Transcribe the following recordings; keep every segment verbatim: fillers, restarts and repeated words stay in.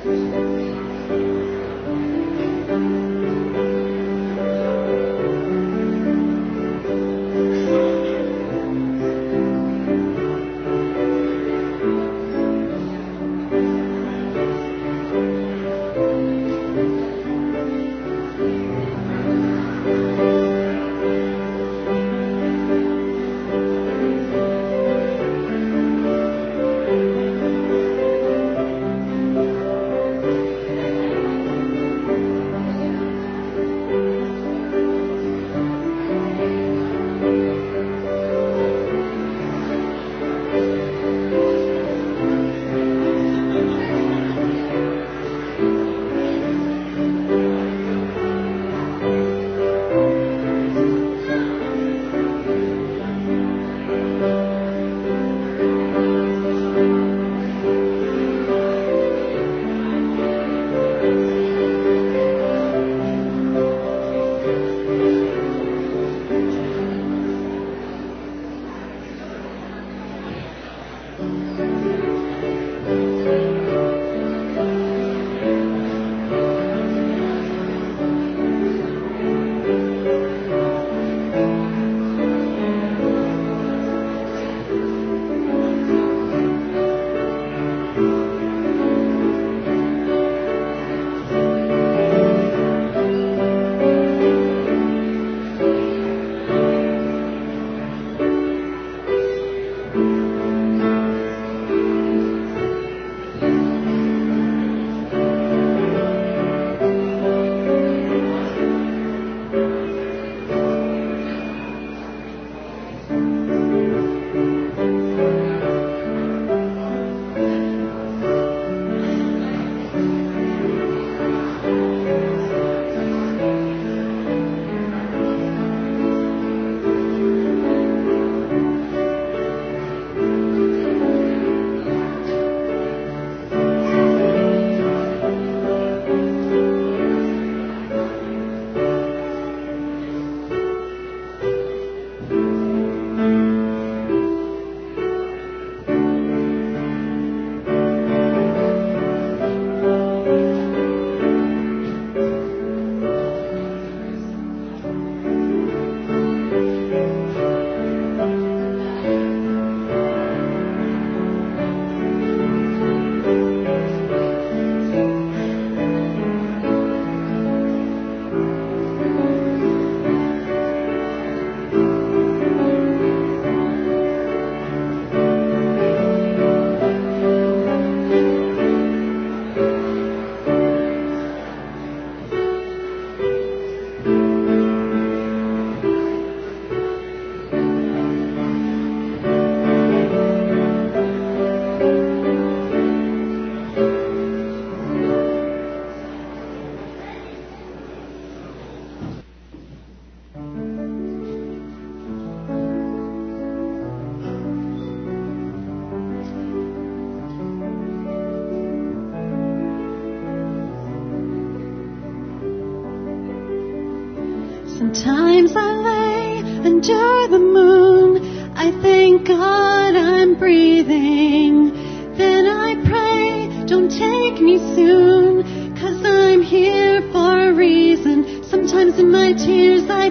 Sometimes I lay under the moon. I thank God I'm breathing. Then I pray, don't take me soon, 'cause I'm here for a reason. Sometimes in my tears I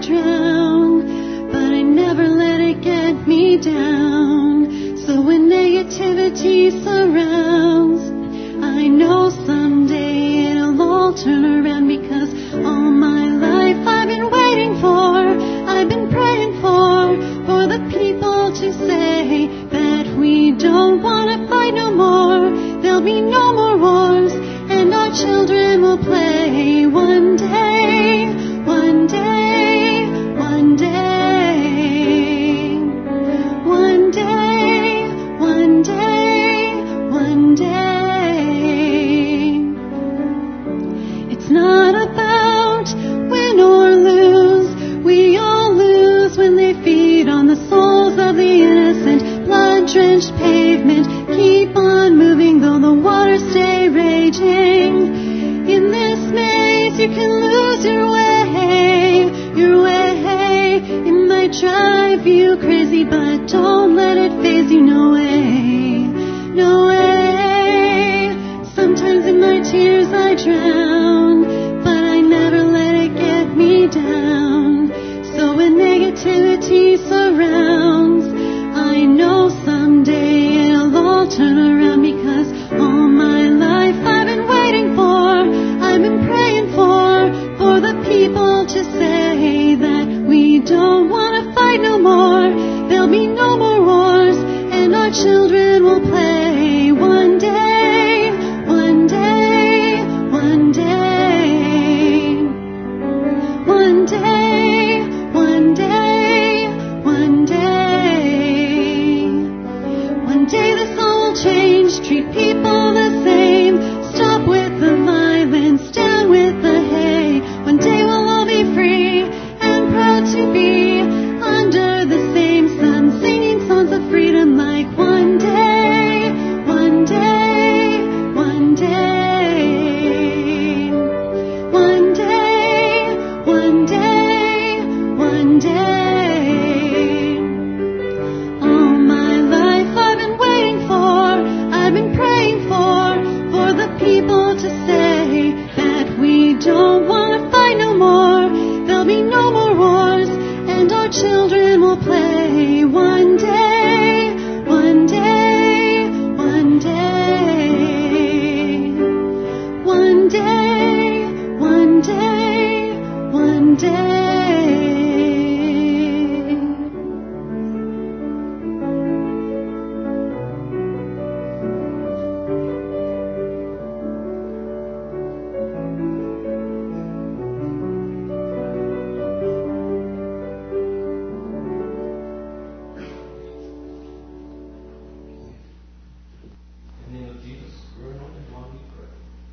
drown, but I never let it get me down. So when negativity surrounds, I know someday it'll all turn around, because all my life I've been waiting for, I've been praying for, for the people to say that we don't want to fight no more. There'll be no more wars, and our children will play one day, one day, one day, one day, one day, one day. It's not about win or lose. We all lose when they feed on the souls of the innocent. Blood-drenched pavement, keep on moving though the waters stay raging. In this maze you can lose your way, your way. It might drive you crazy, but don't let it faze you. No way, no way. Sometimes in my tears I drown, but I never let it get me down. So when negativity surrounds, I know someday it'll all turn around, because all my life I've been waiting for, I've been praying for, for the people to say that we don't want to fight no more. There'll be no more wars, and our children will play one day, one day, one day, one day, one day, one day. One day this all will change, treat people the same, stop with the violence, down with the hate. One day we'll all be free and proud to be under the same sun, singing songs of freedom like one day, one day, one day, one day, one day, one day. All my life I've been waiting for, I've been praying for, for the people to say that we don't want to fight no more. There'll be no more wars, and our children will play one day, one day, one day, one day, one day, one day. In the name of Jesus, your anointed one, we pray.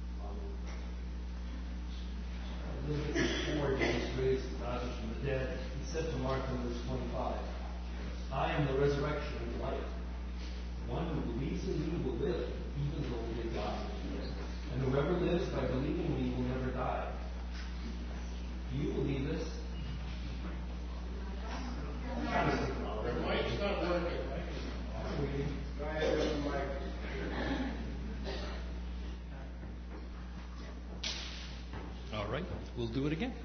Amen. Before Jesus raised Lazarus from the dead, he said to Martha in verse twenty-five, I am the resurrection and the life. The one who believes in me will live, even though they die. And whoever lives by believing in me will never die. Do you believe this? Their mic's not working. I'm waiting. Go ahead with the mic. All right, we'll do it again.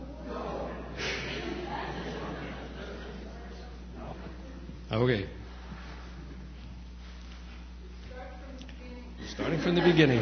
Okay. Starting from the beginning.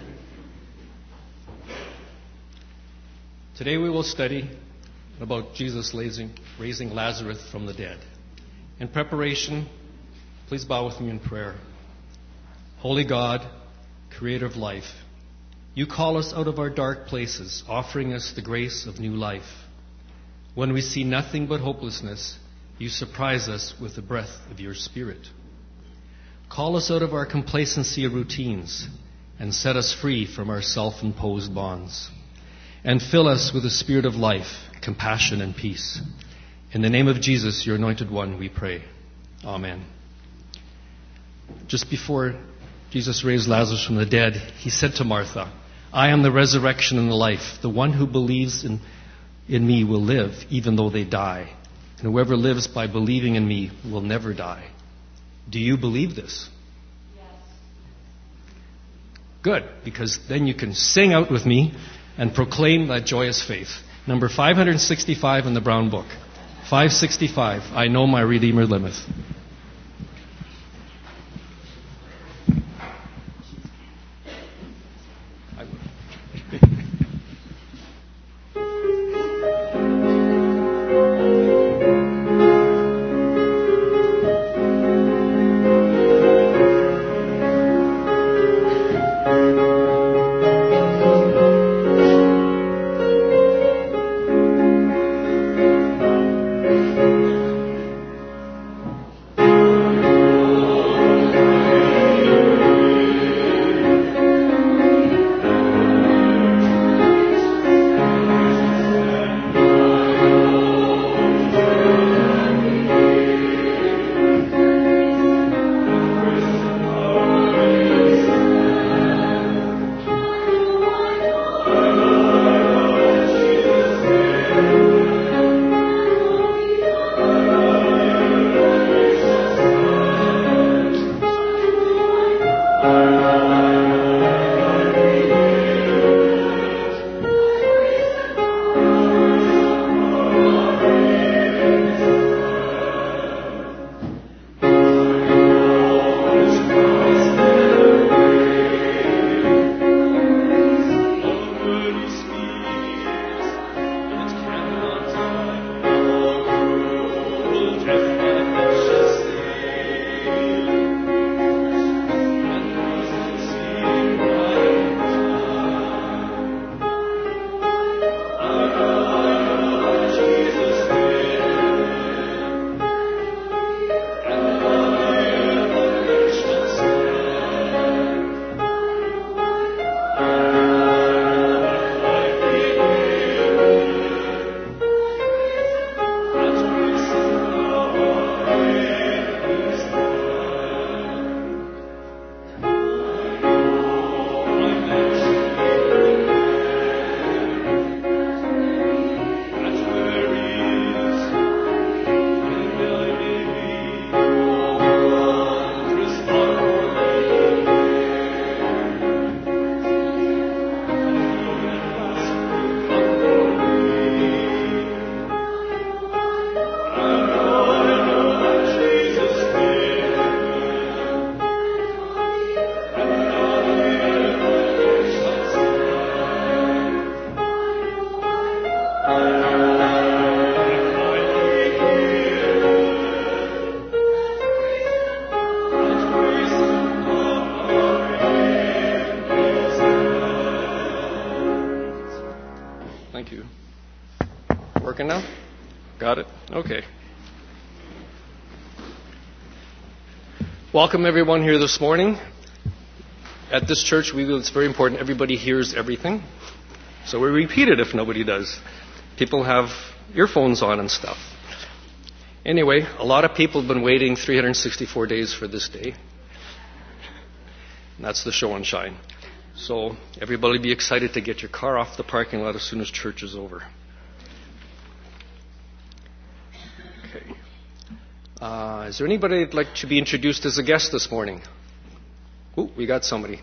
Today we will study about Jesus raising, raising Lazarus from the dead. In preparation, please bow with me in prayer. Holy God, creator of life, you call us out of our dark places, offering us the grace of new life. When we see nothing but hopelessness, you surprise us with the breath of your Spirit. Call us out of our complacency of routines and set us free from our self-imposed bonds. And fill us with the spirit of life, compassion, and peace. In the name of Jesus, your anointed one, we pray. Amen. Just before Jesus raised Lazarus from the dead, he said to Martha, I am the resurrection and the life. The one who believes in, in me will live, even though they die. And whoever lives by believing in me will never die. Do you believe this? Yes. Good, because then you can sing out with me and proclaim that joyous faith. Number five sixty-five in the Brown Book. five sixty-five, I know my Redeemer liveth. Thank you. Working now? Got it? Okay. Welcome everyone here this morning. At this church, we, it's very important everybody hears everything. So we repeat it if nobody does. People have earphones on and stuff. Anyway, a lot of people have been waiting three hundred sixty-four days for this day. And that's the show and shine. So everybody be excited to get your car off the parking lot as soon as church is over. Okay. Uh, is there anybody that'd like to be introduced as a guest this morning? Oh, we got somebody.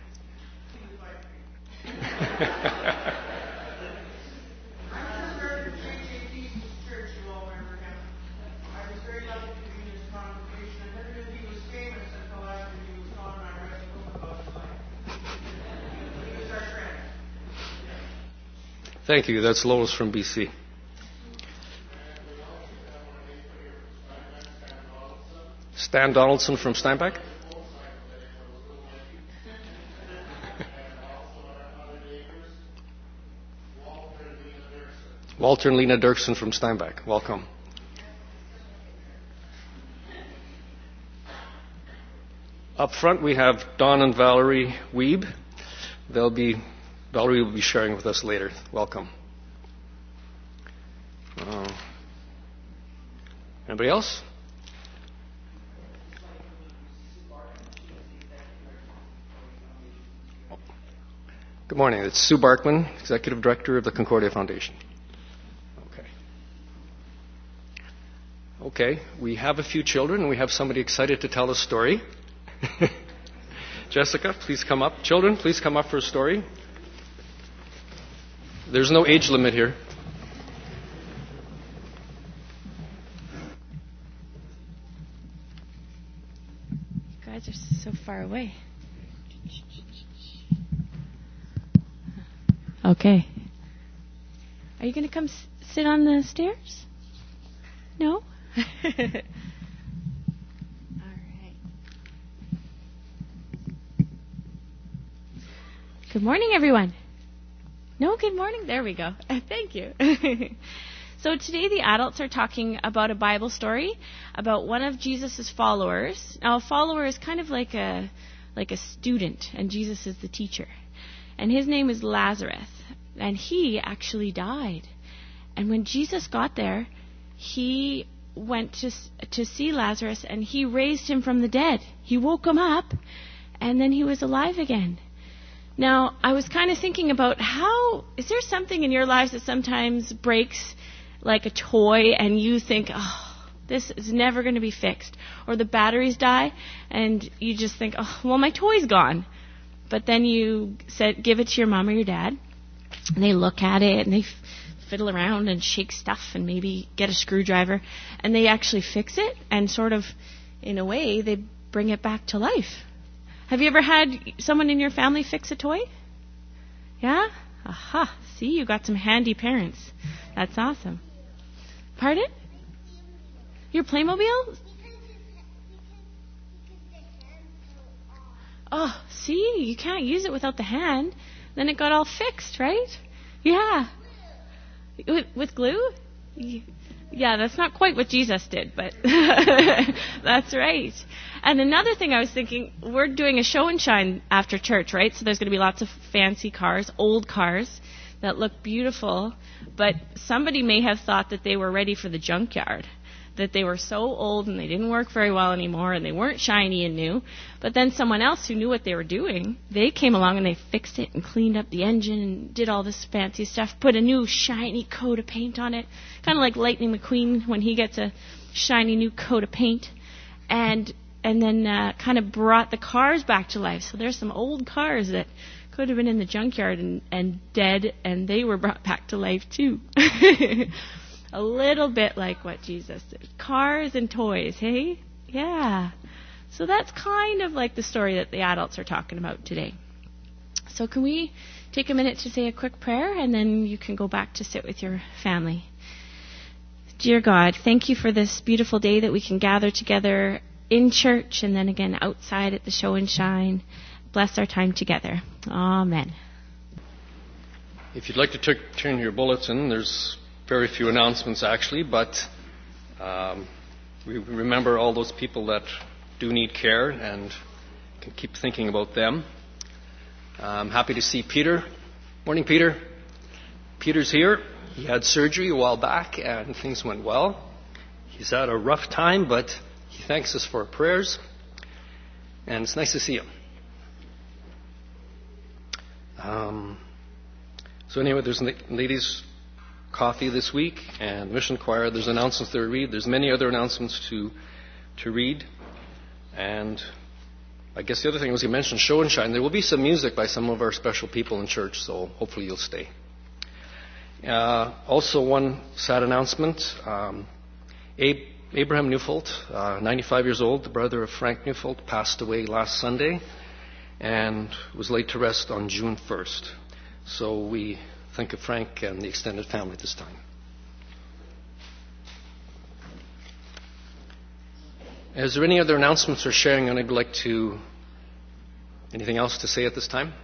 Thank you. That's Lois from B C. Stan Donaldson from Steinbach? Walter and Lena Dirksen from Steinbach. Welcome. Up front we have Don and Valerie Wiebe. They'll be Valerie will be sharing with us later. Welcome. Uh, anybody else? Good morning. It's Sue Barkman, Executive Director of the Concordia Foundation. Okay. Okay, we have a few children and we have somebody excited to tell a story. Jessica, please come up. Children, please come up for a story. There's no age limit here. You guys are so far away. Okay. Are you going to come s- sit on the stairs? No? All right. Good morning, everyone. No, good morning. There we go. Thank you. So today the adults are talking about a Bible story about one of Jesus' followers. Now, a follower is kind of like a like a student, and Jesus is the teacher. And his name is Lazarus, and he actually died. And when Jesus got there, he went to to see Lazarus, and he raised him from the dead. He woke him up, and then he was alive again. Now, I was kind of thinking about how, is there something in your lives that sometimes breaks like a toy and you think, oh, this is never going to be fixed? Or the batteries die and you just think, oh, well, my toy's gone. But then you said, give it to your mom or your dad, and they look at it and they f- fiddle around and shake stuff and maybe get a screwdriver, and they actually fix it, and sort of, in a way, they bring it back to life. Have you ever had someone in your family fix a toy? Yeah? Aha. See, you got some handy parents. That's awesome. Pardon? Your Playmobil? Oh, see, you can't use it without the hand. Then it got all fixed, right? Yeah. With, with glue? Yeah, that's not quite what Jesus did, but that's right. And another thing I was thinking, we're doing a show and shine after church, right? So there's going to be lots of fancy cars, old cars that look beautiful, but somebody may have thought that they were ready for the junkyard, that they were so old and they didn't work very well anymore and they weren't shiny and new. But then someone else who knew what they were doing, they came along and they fixed it and cleaned up the engine and did all this fancy stuff, put a new shiny coat of paint on it, kind of like Lightning McQueen when he gets a shiny new coat of paint, and and then uh, kind of brought the cars back to life. So there's some old cars that could have been in the junkyard and, and dead, and they were brought back to life too. A little bit like what Jesus did. Cars and toys, hey? Yeah. So that's kind of like the story that the adults are talking about today. So can we take a minute to say a quick prayer, and then you can go back to sit with your family. Dear God, thank you for this beautiful day that we can gather together in church and then again outside at the show and shine. Bless our time together. Amen. If you'd like to t- turn your bulletin, there's very few announcements actually, but um, we remember all those people that do need care and can keep thinking about them. I'm happy to see Peter. Morning, Peter. Peter's here. He had surgery a while back and things went well. He's had a rough time, but he thanks us for our prayers. And it's nice to see him. Um, so anyway, there's ladies' coffee this week and mission choir. There's announcements to read. There's many other announcements to to read. And I guess the other thing was you mentioned Show and Shine. There will be some music by some of our special people in church, so hopefully you'll stay. Uh, also, one sad announcement. Um, Abe, Abraham Neufeld, uh, ninety-five years old, the brother of Frank Neufeld, passed away last Sunday and was laid to rest on June first. So we think of Frank and the extended family at this time. Is there any other announcements or sharing I'd like to... Anything else to say at this time?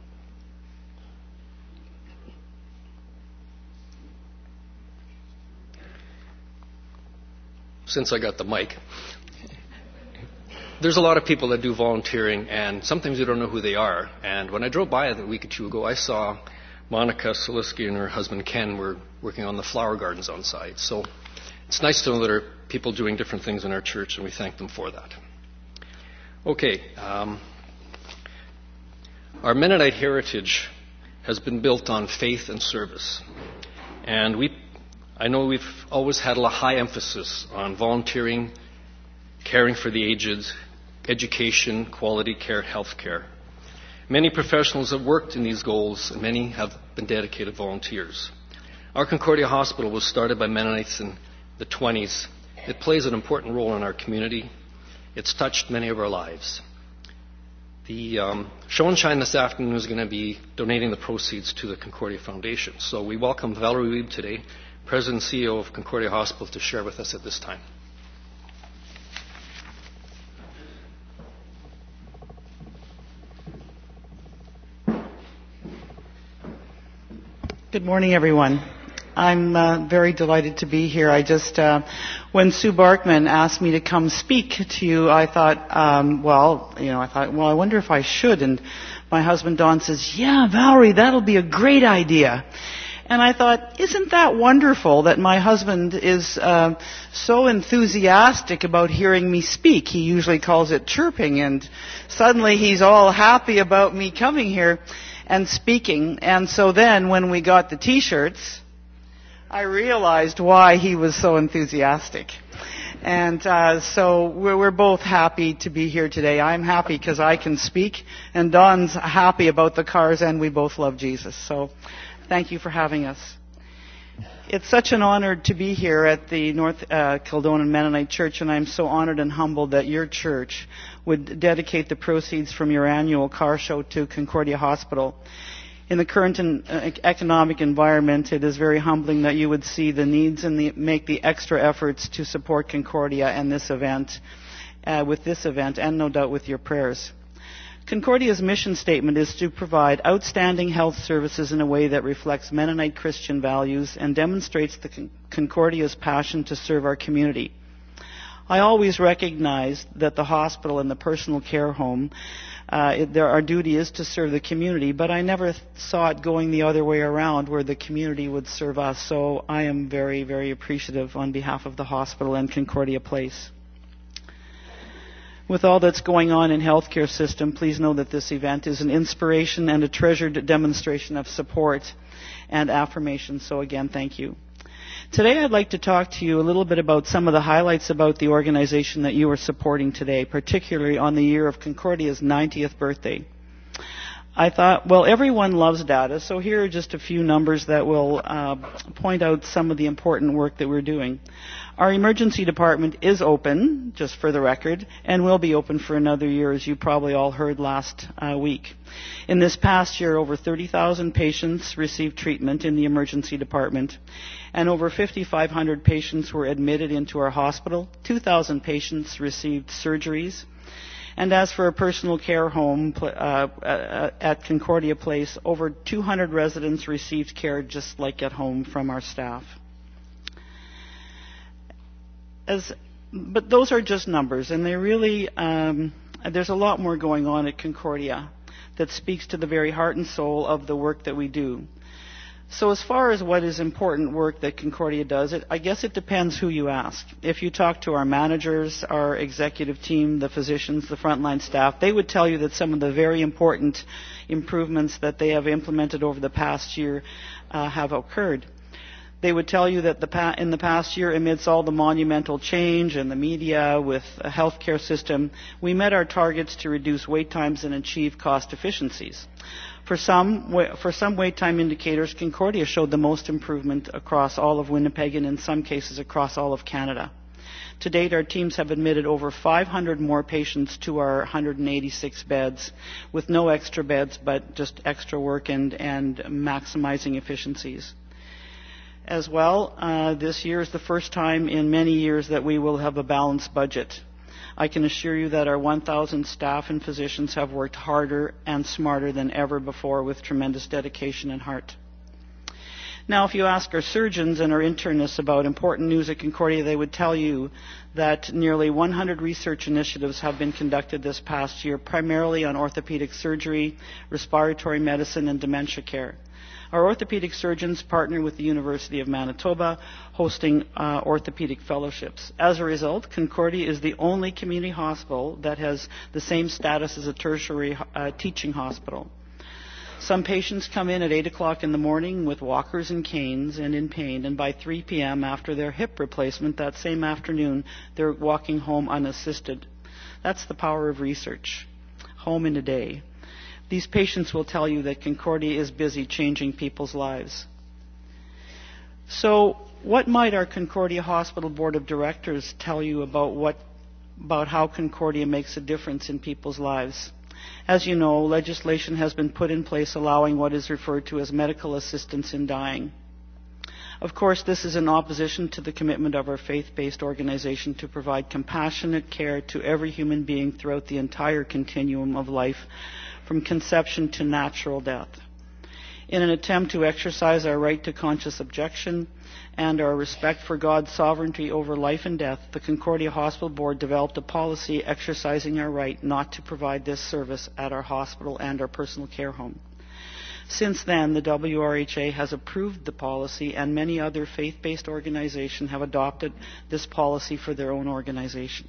Since I got the mic. There's a lot of people that do volunteering, and sometimes you don't know who they are. And when I drove by a week or two ago, I saw Monica Soliski and her husband Ken were working on the flower gardens on site. So it's nice to know that there are people doing different things in our church, and we thank them for that. Okay. Um, our Mennonite heritage has been built on faith and service. And we, I know we've always had a high emphasis on volunteering, caring for the aged, education, quality care, health care. Many professionals have worked in these goals, and many have been dedicated volunteers. Our Concordia Hospital was started by Mennonites in the twenties. It plays an important role in our community. It's touched many of our lives. The um, Show and Shine this afternoon is going to be donating the proceeds to the Concordia Foundation. So we welcome Valerie Weeb today, President and C E O of Concordia Hospital, to share with us at this time. Good morning, everyone. I'm uh, very delighted to be here. I just, uh, when Sue Barkman asked me to come speak to you, I thought, um, well, you know, I thought, well, I wonder if I should. And my husband Don says, yeah, Valerie, that'll be a great idea. And I thought, isn't that wonderful that my husband is uh, so enthusiastic about hearing me speak? He usually calls it chirping, and suddenly he's all happy about me coming here and speaking. And so then when we got the T-shirts, I realized why he was so enthusiastic. And uh, so we're, we're both happy to be here today. I'm happy because I can speak, and Don's happy about the cars, and we both love Jesus. So thank you for having us. It's such an honor to be here at the North uh, Kildonan Mennonite Church, and I'm so honored and humbled that your church would dedicate the proceeds from your annual car show to Concordia Hospital. In the current in, uh, economic environment, it is very humbling that you would see the needs and the, make the extra efforts to support Concordia and this event, uh, with this event, and no doubt with your prayers. Concordia's mission statement is to provide outstanding health services in a way that reflects Mennonite Christian values and demonstrates the Con- Concordia's passion to serve our community. I always recognized that the hospital and the personal care home, uh, it, there, our duty is to serve the community, but I never th- saw it going the other way around, where the community would serve us. So I am very, very appreciative on behalf of the hospital and Concordia Place. With all that's going on in healthcare system, please know that this event is an inspiration and a treasured demonstration of support and affirmation. So again, thank you. Today I'd like to talk to you a little bit about some of the highlights about the organization that you are supporting today, particularly on the year of Concordia's ninetieth birthday. I thought, well, everyone loves data, so here are just a few numbers that will uh, point out some of the important work that we're doing. Our emergency department is open, just for the record, and will be open for another year, as you probably all heard last uh, week. In this past year, over thirty thousand patients received treatment in the emergency department, and over five thousand five hundred patients were admitted into our hospital. two thousand patients received surgeries, And as for a personal care home uh, at Concordia Place, over two hundred residents received care just like at home from our staff. As, but those are just numbers, and they really, um, there's a lot more going on at Concordia that speaks to the very heart and soul of the work that we do. So as far as what is important work that Concordia does, it, I guess it depends who you ask. If you talk to our managers, our executive team, the physicians, the frontline staff, they would tell you that some of the very important improvements that they have implemented over the past year uh, have occurred. They would tell you that the pa- in the past year, amidst all the monumental change in the media with a healthcare system, we met our targets to reduce wait times and achieve cost efficiencies. For some, for some wait time indicators, Concordia showed the most improvement across all of Winnipeg and in some cases across all of Canada. To date, our teams have admitted over five hundred more patients to our one hundred eighty-six beds with no extra beds but just extra work and, and maximizing efficiencies. As well, uh, this year is the first time in many years that we will have a balanced budget. I can assure you that our one thousand staff and physicians have worked harder and smarter than ever before with tremendous dedication and heart. Now, if you ask our surgeons and our internists about important news at Concordia, they would tell you that nearly one hundred research initiatives have been conducted this past year, primarily on orthopedic surgery, respiratory medicine, and dementia care. Our orthopedic surgeons partner with the University of Manitoba, hosting uh, orthopedic fellowships. As a result, Concordia is the only community hospital that has the same status as a tertiary uh, teaching hospital. Some patients come in at eight o'clock in the morning with walkers and canes and in pain, and by three p.m. after their hip replacement that same afternoon, they're walking home unassisted. That's the power of research. Home in a day. These patients will tell you that Concordia is busy changing people's lives. So, what might our Concordia Hospital Board of Directors tell you about what, about how Concordia makes a difference in people's lives? As you know, legislation has been put in place allowing what is referred to as medical assistance in dying. Of course, this is in opposition to the commitment of our faith-based organization to provide compassionate care to every human being throughout the entire continuum of life, from conception to natural death. In an attempt to exercise our right to conscious objection and our respect for God's sovereignty over life and death, the Concordia Hospital Board developed a policy exercising our right not to provide this service at our hospital and our personal care home. Since then, the W R H A has approved the policy, and many other faith-based organizations have adopted this policy for their own organization.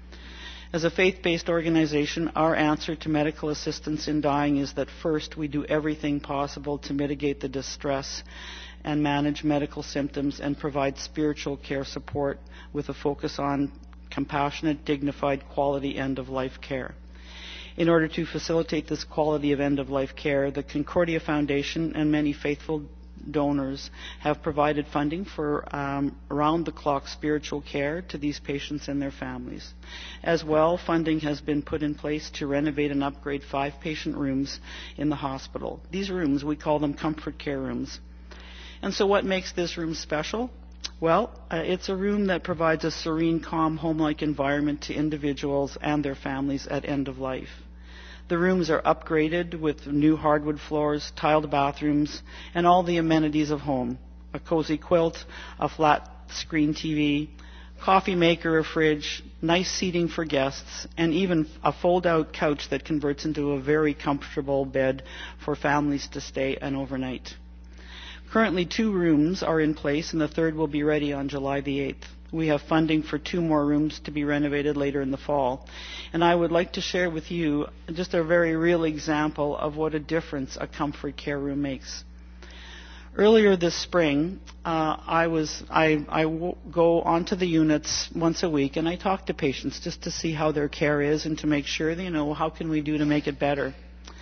As a faith-based organization, our answer to medical assistance in dying is that first, we do everything possible to mitigate the distress and manage medical symptoms and provide spiritual care support with a focus on compassionate, dignified, quality end-of-life care. In order to facilitate this quality of end-of-life care, the Concordia Foundation and many faithful donors have provided funding for um, around-the-clock spiritual care to these patients and their families. As well, funding has been put in place to renovate and upgrade five patient rooms in the hospital. These rooms, we call them comfort care rooms. And so what makes this room special? Well, uh, it's a room that provides a serene, calm, home-like environment to individuals and their families at end of life. The rooms are upgraded with new hardwood floors, tiled bathrooms, and all the amenities of home. A cozy quilt, a flat-screen T V, coffee maker, a fridge, nice seating for guests, and even a fold-out couch that converts into a very comfortable bed for families to stay an overnight. Currently, two rooms are in place, and the third will be ready on July the eighth. We have funding for two more rooms to be renovated later in the fall. And I would like to share with you just a very real example of what a difference a comfort care room makes. Earlier this spring, uh, I was I, I w- go onto the units once a week, and I talk to patients just to see how their care is and to make sure, you know, how can we do to make it better.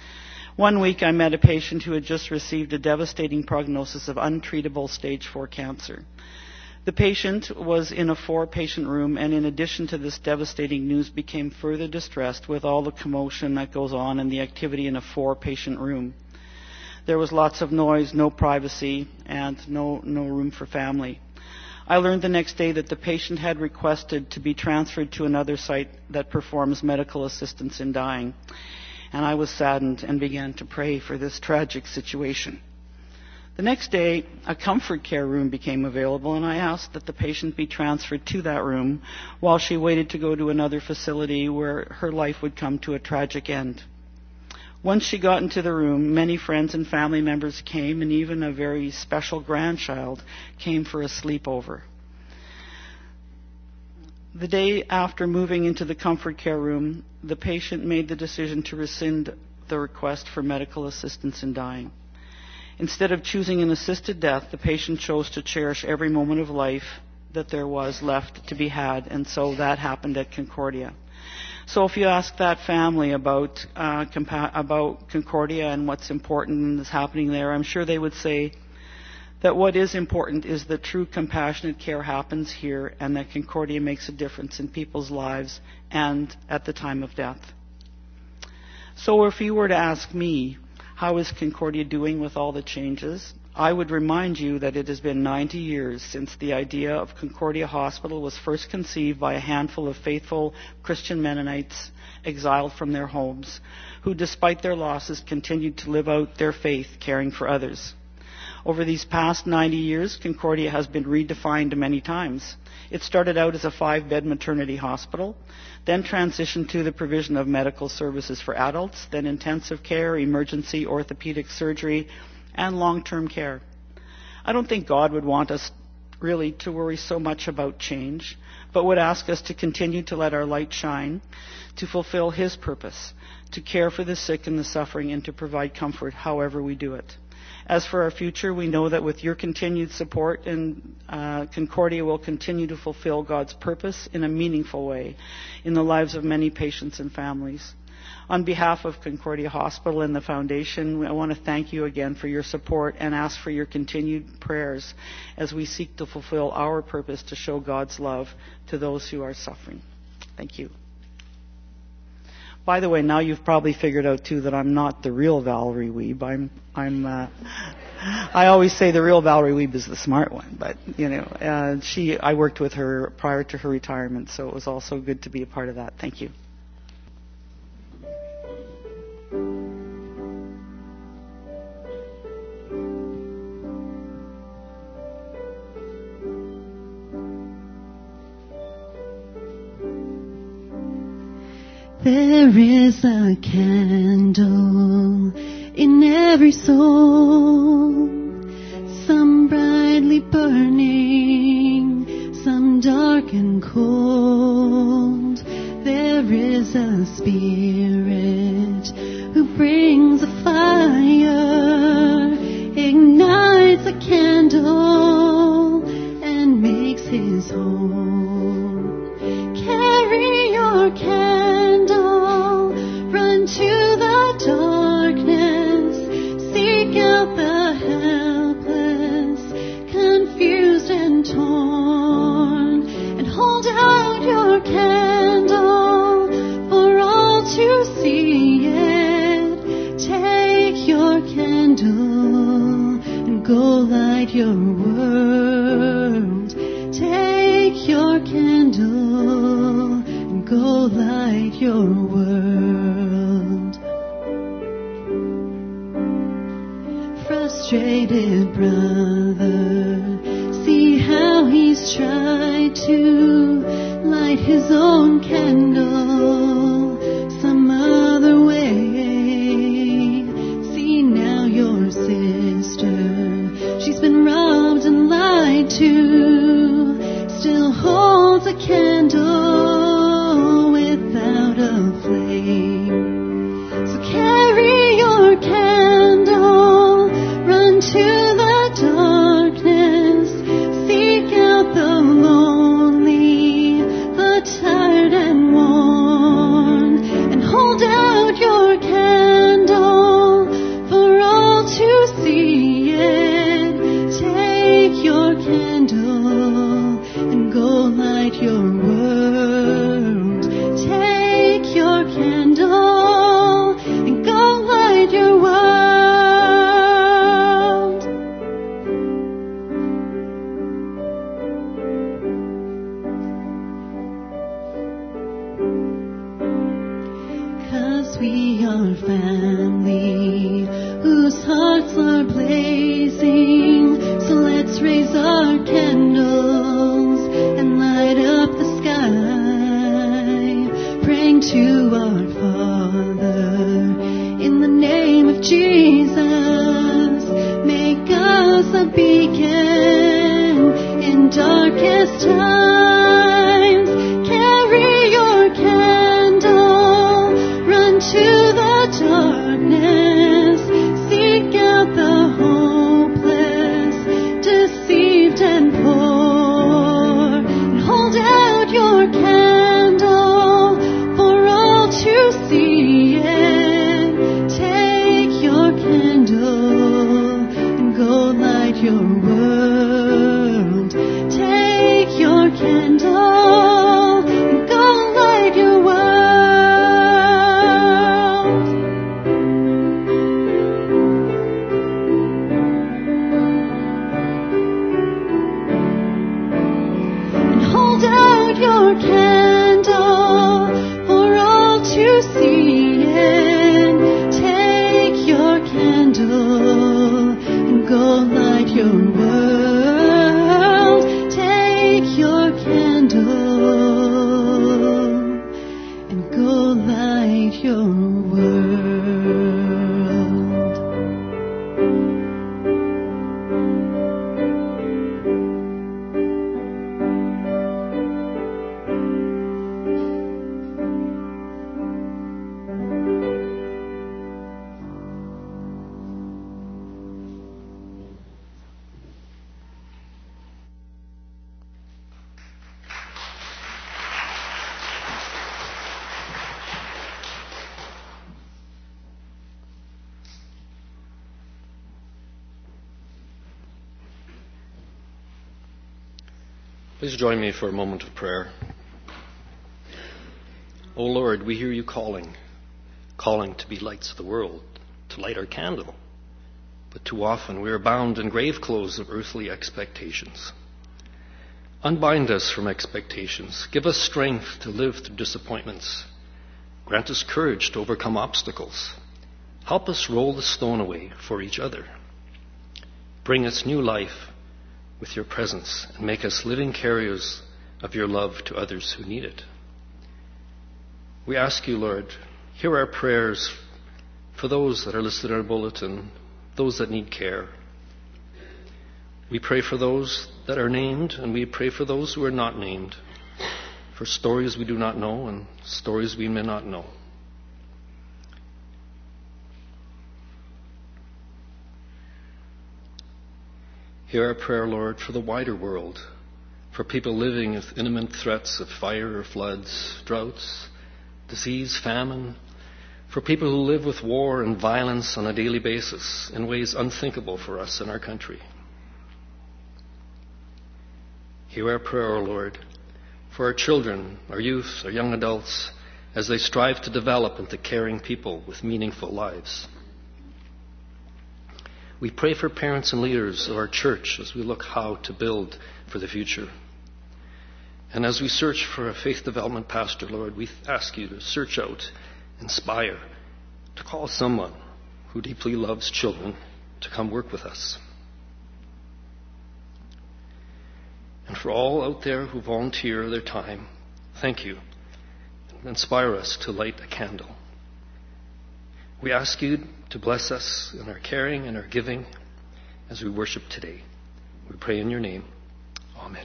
One week I met a patient who had just received a devastating prognosis of untreatable stage four cancer. The patient was in a four-patient room, and in addition to this devastating news, became further distressed with all the commotion that goes on and the activity in a four-patient room. There was lots of noise, no privacy, and no, no room for family. I learned the next day that the patient had requested to be transferred to another site that performs medical assistance in dying. And I was saddened and began to pray for this tragic situation. The next day, a comfort care room became available, and I asked that the patient be transferred to that room while she waited to go to another facility where her life would come to a tragic end. Once she got into the room, many friends and family members came, and even a very special grandchild came for a sleepover. The day after moving into the comfort care room, the patient made the decision to rescind the request for medical assistance in dying. Instead of choosing an assisted death, the patient chose to cherish every moment of life that there was left to be had, and so that happened at Concordia. So if you ask that family about uh, compa- about Concordia and what's important and is happening there, I'm sure they would say that what is important is that true compassionate care happens here and that Concordia makes a difference in people's lives and at the time of death. So if you were to ask me, how is Concordia doing with all the changes? I would remind you that it has been ninety years since the idea of Concordia Hospital was first conceived by a handful of faithful Christian Mennonites exiled from their homes, who despite their losses continued to live out their faith caring for others. Over these past ninety years, Concordia has been redefined many times. It started out as a five-bed maternity hospital, then transitioned to the provision of medical services for adults, then intensive care, emergency, orthopedic surgery, and long-term care. I don't think God would want us really to worry so much about change, but would ask us to continue to let our light shine, to fulfill His purpose, to care for the sick and the suffering, and to provide comfort however we do it. As for our future, we know that with your continued support, and uh, Concordia will continue to fulfill God's purpose in a meaningful way in the lives of many patients and families. On behalf of Concordia Hospital and the Foundation, I want to thank you again for your support and ask for your continued prayers as we seek to fulfill our purpose to show God's love to those who are suffering. Thank you. By the way, now you've probably figured out too that I'm not the real Valerie Wiebe. I'm, I'm. Uh, I always say the real Valerie Wiebe is the smart one, but you know, uh, she. I worked with her prior to her retirement, so it was also good to be a part of that. Thank you. There is a candle in every soul, some brightly burning, some dark and cold. There is a spirit who brings a fire, ignites a candle, and makes his home. Carry your candle, run to the darkness, seek out the helpless, confused and torn, and hold out your candle for all to see it. Take your candle and go light your world. Take your candle and go light your world. Frustrated brother, see how he's tried to light his own candle some other way. See now your sister, she's been robbed and lied to, still holds a candle without a flame. So carry your candle, run to the darkness, seek out the lonely, the tired and worn, and hold out your candle for all to see it. Take your candle with Jesus. Make us a beacon in darkest times. Carry your candle, run to the darkness. Seek out the hopeless, deceived and poor. And hold out your candle for all to see it. Take your candle and go light your world. Take your candle and go light your world. And hold out your candle for all to see it. Take your candle and go light your world. Take your candle and go light your world. Please join me for a moment of prayer. O Lord, we hear you calling, calling to be lights of the world, to light our candle. But too often we are bound in grave clothes of earthly expectations. Unbind us from expectations. Give us strength to live through disappointments. Grant us courage to overcome obstacles. Help us roll the stone away for each other. Bring us new life with your presence and make us living carriers of your love to others who need it. We ask you, Lord, hear our prayers for those that are listed in our bulletin, those that need care. We pray for those that are named, and we pray for those who are not named, for stories we do not know and stories we may not know. Hear our prayer, Lord, for the wider world, for people living with imminent threats of fire or floods, droughts, disease, famine, for people who live with war and violence on a daily basis in ways unthinkable for us in our country. Hear our prayer, O Lord, for our children, our youth, our young adults, as they strive to develop into caring people with meaningful lives. We pray for parents and leaders of our church as we look how to build for the future. And as we search for a faith development pastor, Lord, we ask you to search out, inspire, to call someone who deeply loves children to come work with us. And for all out there who volunteer their time, thank you. Inspire us to light a candle. We ask you to bless us in our caring and our giving as we worship today. We pray in your name. Amen.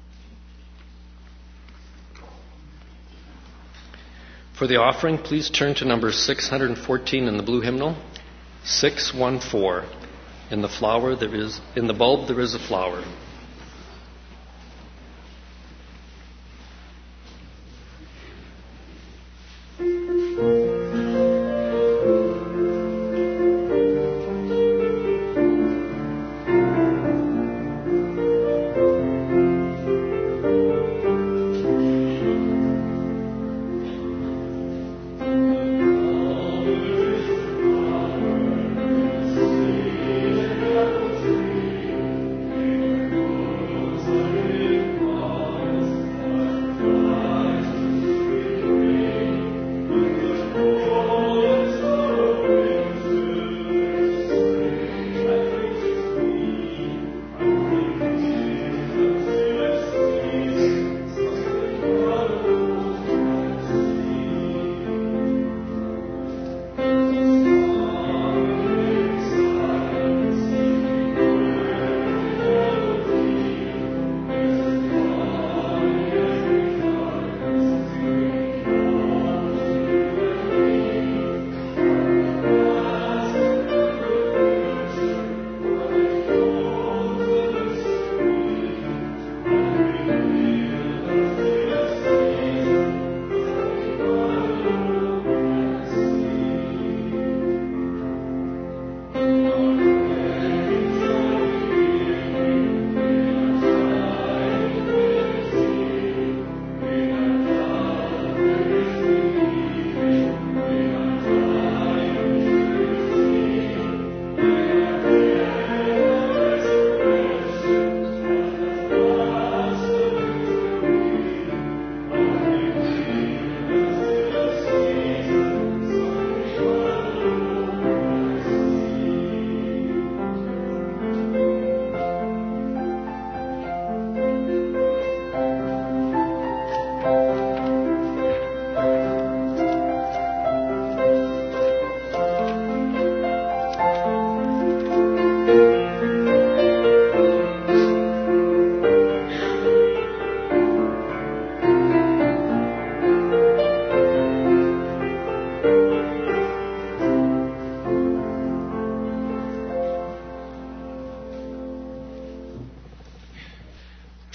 For the offering, please turn to number six hundred fourteen in the blue hymnal. six one four. In the flower there is in the bulb there is a flower. Thank you.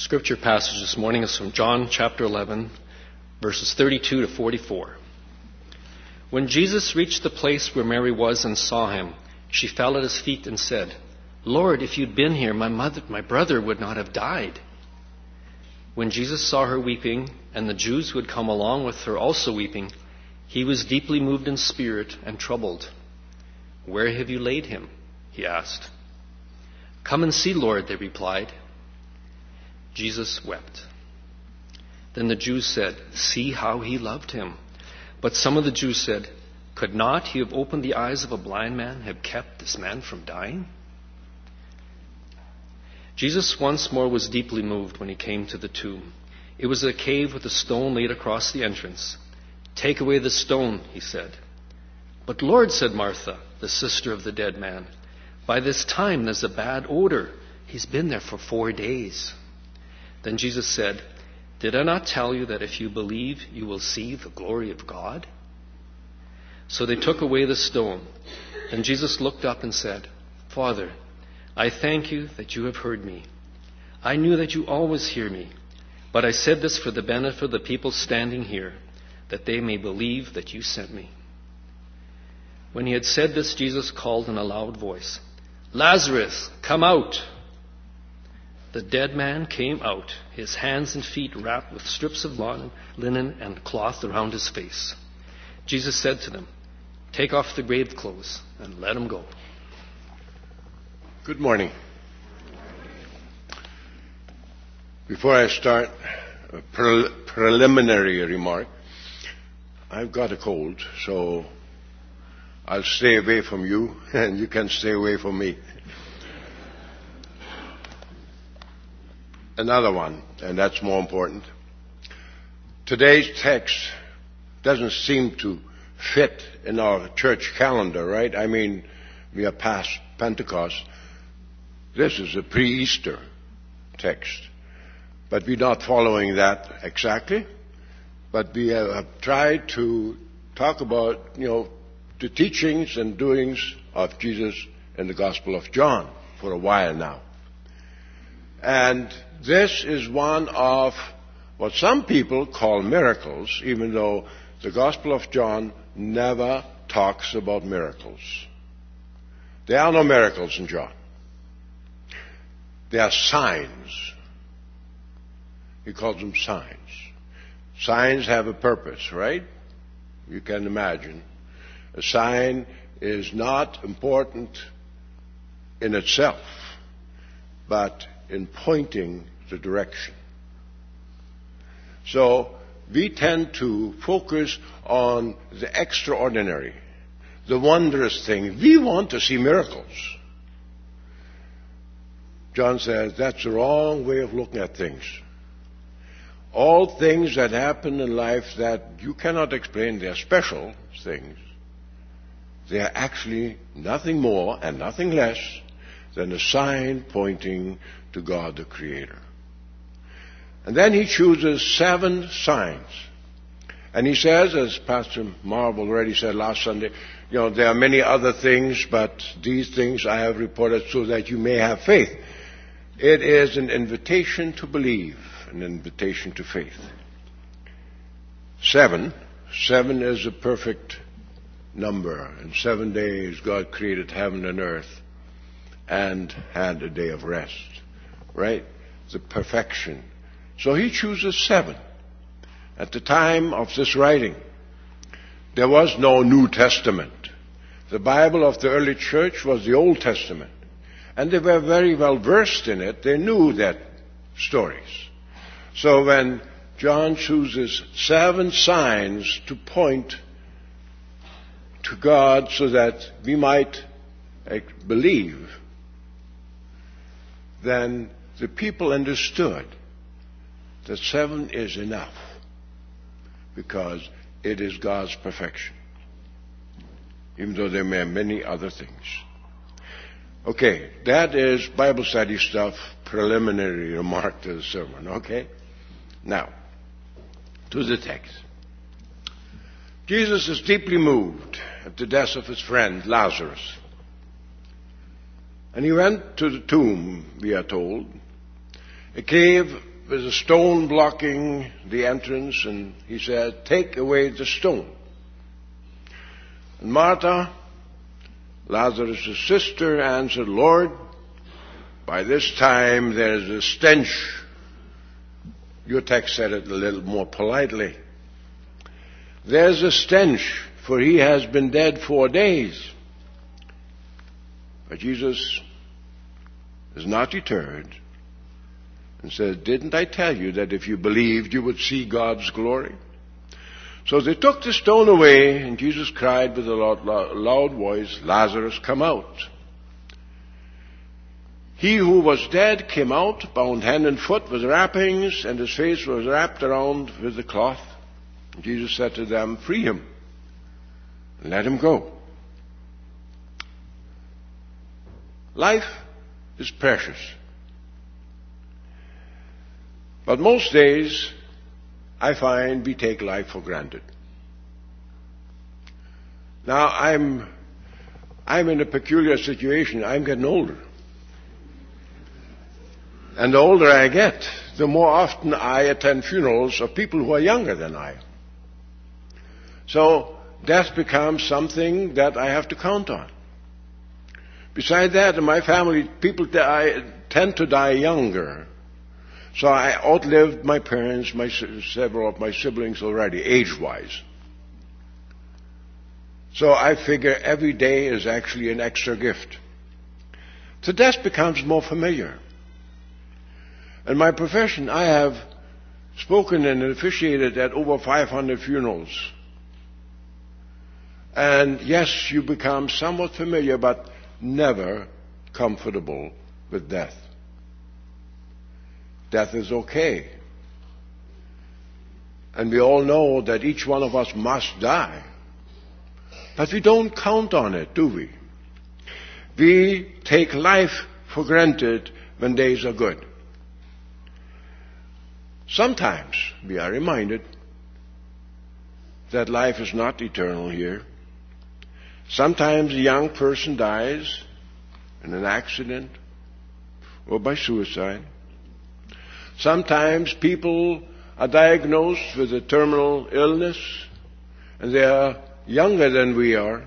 Scripture passage this morning is from John chapter eleven, verses thirty-two to forty-four. When Jesus reached the place where Mary was and saw him, she fell at his feet and said, "Lord, if you'd been here, my mother, my brother would not have died." When Jesus saw her weeping, and the Jews who had come along with her also weeping, he was deeply moved in spirit and troubled. "Where have you laid him?" he asked. "Come and see, Lord," they replied. Jesus wept. Then the Jews said, "See how he loved him." But some of the Jews said, "Could not he have opened the eyes of a blind man, have kept this man from dying?" Jesus once more was deeply moved when he came to the tomb. It was a cave with a stone laid across the entrance. "Take away the stone," he said. "But Lord," said Martha, the sister of the dead man, "by this time there's a bad odor. He's been there for four days." Then Jesus said, "Did I not tell you that if you believe, you will see the glory of God?" So they took away the stone. Then Jesus looked up and said, "Father, I thank you that you have heard me. I knew that you always hear me, but I said this for the benefit of the people standing here, that they may believe that you sent me." When he had said this, Jesus called in a loud voice, "Lazarus, come out!" The dead man came out, his hands and feet wrapped with strips of linen and cloth around his face. Jesus said to them, "Take off the grave clothes and let him go." Good morning. Before I start, a pre- preliminary remark. I've got a cold, so I'll stay away from you, and you can stay away from me. Another one, and that's more important. Today's text doesn't seem to fit in our church calendar, right? I mean, we are past Pentecost. This is a pre-Easter text. But we're not following that exactly. But we have tried to talk about, you know, the teachings and doings of Jesus in the Gospel of John for a while now. And this is one of what some people call miracles, even though the Gospel of John never talks about miracles. There are no miracles in John. They are signs. He calls them signs. Signs have a purpose, right? You can imagine. A sign is not important in itself, but in pointing the direction. So we tend to focus on the extraordinary, the wondrous thing. We want to see miracles. John says that's the wrong way of looking at things. All things that happen in life that you cannot explain, they are special things. They are actually nothing more and nothing less than a sign pointing to God the Creator. And then he chooses seven signs. And he says, as Pastor Marv already said last Sunday, you know, there are many other things, but these things I have reported so that you may have faith. It is an invitation to believe, an invitation to faith. Seven. Seven is a perfect number. In seven days, God created heaven and earth and had a day of rest. Right? The perfection. So he chooses seven. At the time of this writing, there was no New Testament. The Bible of the early church was the Old Testament. And they were very well versed in it. They knew that stories. So when John chooses seven signs to point to God so that we might believe, then the people understood that seven is enough because it is God's perfection, even though there may be many other things. Okay, that is Bible study stuff, preliminary remark to the sermon, okay? Now, to the text. Jesus is deeply moved at the death of his friend Lazarus. And he went to the tomb, we are told, a cave was a stone blocking the entrance, and he said, "Take away the stone." And Martha, Lazarus' sister, answered, "Lord, by this time there is a stench." Your text said it a little more politely. "There's a stench, for he has been dead four days." But Jesus is not deterred and says, "Didn't I tell you that if you believed, you would see God's glory?" So they took the stone away, and Jesus cried with a loud, loud voice, "Lazarus, come out." He who was dead came out, bound hand and foot with wrappings, and his face was wrapped around with a cloth. And Jesus said to them, "Free him, and let him go." Life is precious. But most days, I find we take life for granted. Now, I'm, I'm in a peculiar situation. I'm getting older. And the older I get, the more often I attend funerals of people who are younger than I. So, death becomes something that I have to count on. Besides that, in my family, people die, tend to die younger. So I outlived my parents, my, several of my siblings already, age-wise. So I figure every day is actually an extra gift. So death becomes more familiar. In my profession, I have spoken and officiated at over five hundred funerals. And yes, you become somewhat familiar, but never comfortable with death. Death is okay. And we all know that each one of us must die. But we don't count on it, do we? We take life for granted when days are good. Sometimes we are reminded that life is not eternal here. Sometimes a young person dies in an accident or by suicide. Sometimes people are diagnosed with a terminal illness and they are younger than we are.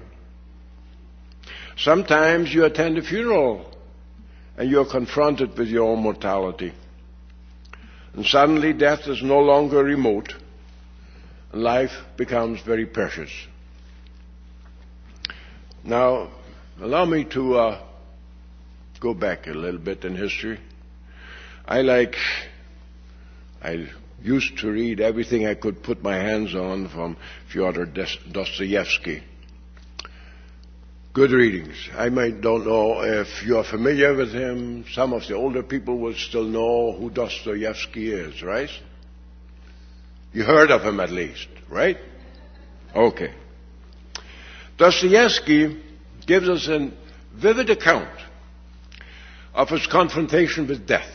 Sometimes you attend a funeral and you are confronted with your own mortality. And suddenly death is no longer remote and life becomes very precious. Now, allow me to uh, go back a little bit in history. I like, I used to read everything I could put my hands on from Fyodor Dostoevsky. Good readings. I might don't know if you are familiar with him. Some of the older people will still know who Dostoevsky is, right? You heard of him at least, right? Okay. Dostoevsky gives us a vivid account of his confrontation with death.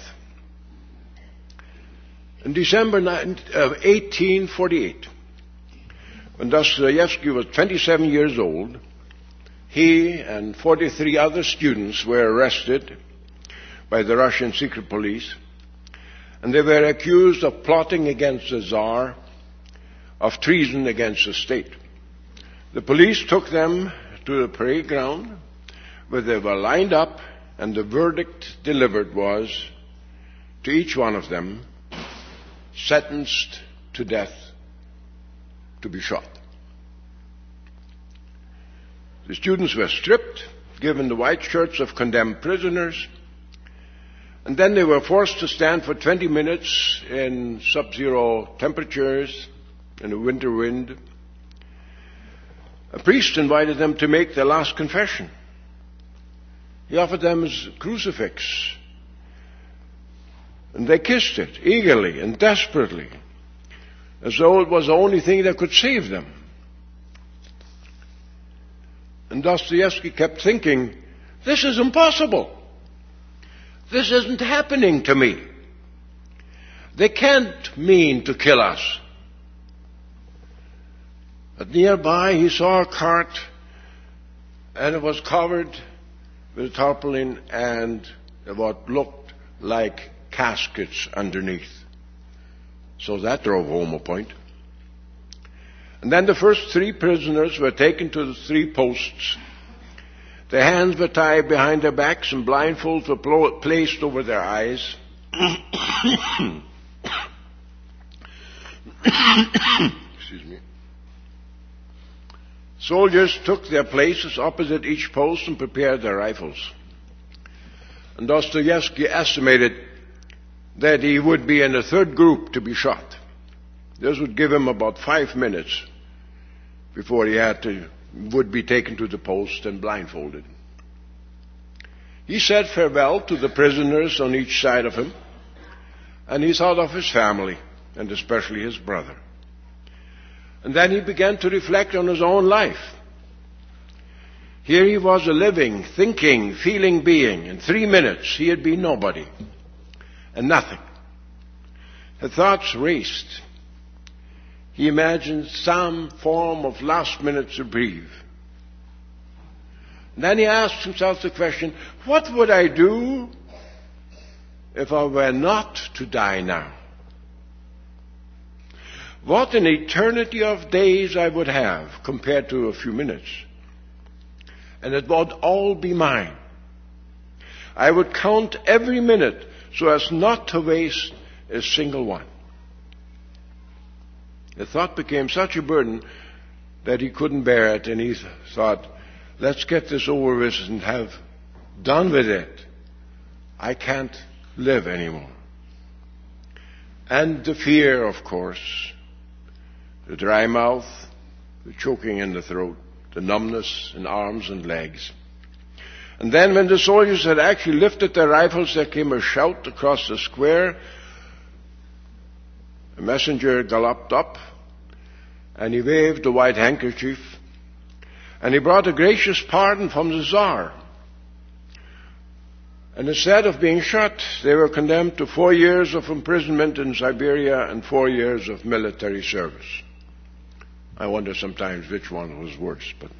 In December eighteen forty-eight, when Dostoevsky was twenty-seven years old, he and forty-three other students were arrested by the Russian secret police, and they were accused of plotting against the Tsar, of treason against the state. The police took them to the parade ground where they were lined up, and the verdict delivered was, to each one of them, sentenced to death to be shot. The students were stripped, given the white shirts of condemned prisoners, and then they were forced to stand for twenty minutes in sub-zero temperatures in a winter wind. A priest invited them to make their last confession. He offered them his crucifix, and they kissed it eagerly and desperately, as though it was the only thing that could save them. And Dostoevsky kept thinking, this is impossible. This isn't happening to me. They can't mean to kill us. But nearby he saw a cart, and it was covered with tarpaulin and what looked like caskets underneath. So that drove home a point. And then the first three prisoners were taken to the three posts. Their hands were tied behind their backs and blindfolds were placed over their eyes. Excuse me. Soldiers took their places opposite each post and prepared their rifles. And Dostoevsky estimated that he would be in the third group to be shot. This would give him about five minutes before he had to, would be taken to the post and blindfolded. He said farewell to the prisoners on each side of him, and he thought of his family, and especially his brother. And then he began to reflect on his own life. Here he was a living, thinking, feeling being. In three minutes he had been nobody and nothing. His thoughts raced. He imagined some form of last-minute reprieve. Then he asked himself the question, what would I do if I were not to die now? What an eternity of days I would have compared to a few minutes. And it would all be mine. I would count every minute so as not to waste a single one. The thought became such a burden that he couldn't bear it, and he thought, let's get this over with and have done with it. I can't live anymore. And the fear, of course, the dry mouth, the choking in the throat, the numbness in arms and legs. And then when the soldiers had actually lifted their rifles, there came a shout across the square. A messenger galloped up, and he waved a white handkerchief, and he brought a gracious pardon from the Tsar. And instead of being shot, they were condemned to four years of imprisonment in Siberia and four years of military service. I wonder sometimes which one was worse, but...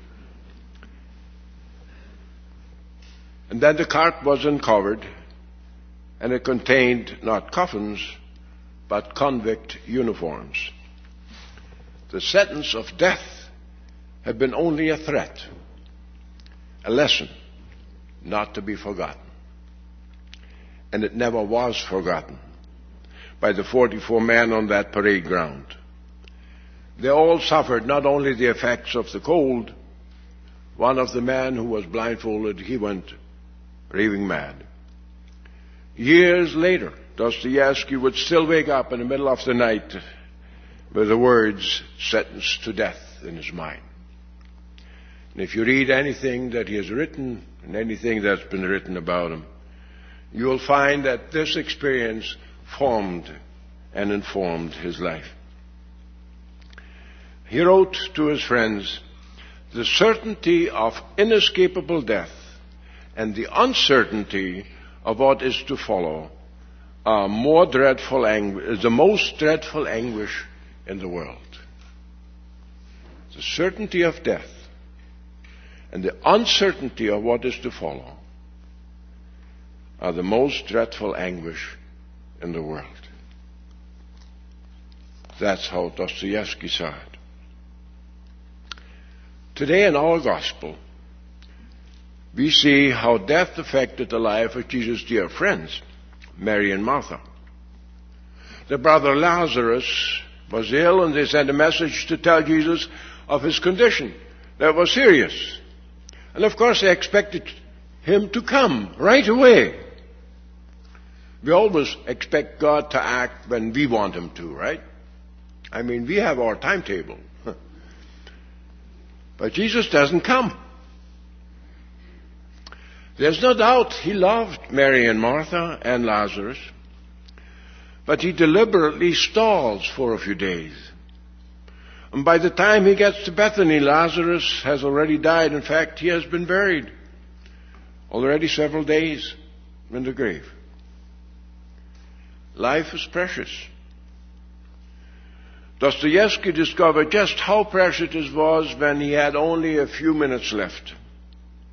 And then the cart was uncovered, and it contained not coffins, but convict uniforms. The sentence of death had been only a threat, a lesson not to be forgotten. And it never was forgotten by the forty-four men on that parade ground. They all suffered not only the effects of the cold. One of the men who was blindfolded, he went raving mad. Years later, Dostoevsky would still wake up in the middle of the night with the words sentenced to death in his mind. And if you read anything that he has written and anything that's been written about him, you will find that this experience formed and informed his life. He wrote to his friends, the certainty of inescapable death and the uncertainty of what is to follow are more dreadful anguish, the most dreadful anguish in the world. The certainty of death and the uncertainty of what is to follow are the most dreadful anguish in the world. That's how Dostoevsky saw it. Today in our gospel, we see how death affected the life of Jesus' dear friends, Mary and Martha. Their brother Lazarus was ill, and they sent a message to tell Jesus of his condition that was serious. And of course they expected him to come right away. We always expect God to act when we want him to, right? I mean, we have our timetable. But Jesus doesn't come. There's no doubt he loved Mary and Martha and Lazarus, but he deliberately stalls for a few days. And by the time he gets to Bethany, Lazarus has already died. In fact, he has been buried already several days in the grave. Life is precious. Dostoevsky discovered just how precious it was when he had only a few minutes left.